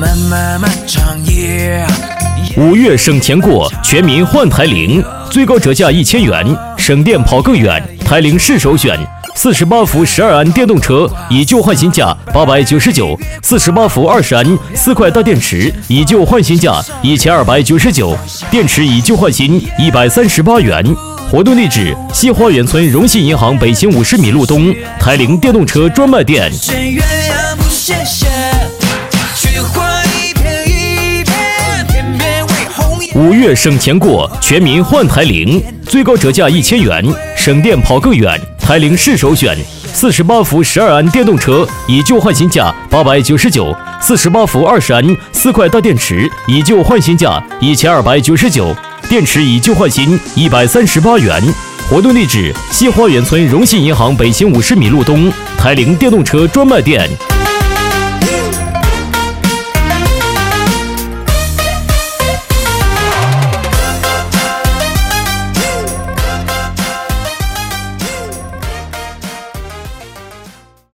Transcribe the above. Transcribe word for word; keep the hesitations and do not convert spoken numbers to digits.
漫漫漫长夜。 五月省钱过，全民换台铃，最高折价一千元，省电跑更远，台铃是首选。四十八伏十二安电动车以旧换新价八百九十九，四十八伏二十安四块大电池以旧换新价一千二百九十九，电池以旧换新一百三十八元。活动地址：西花园村荣信银行北行五十米路东台铃电动车专卖店。五月省钱过，全民换台铃，最高折价一千元，省电跑更远，台铃是首选。四十八伏十二安电动车以旧换新价八百九十九，四十八伏二十安四块大电池以旧换新价一千二百九十九，电池以旧换新一百三十八元。活动地址：西花园村荣信银行北行五十米路东台铃电动车专卖店。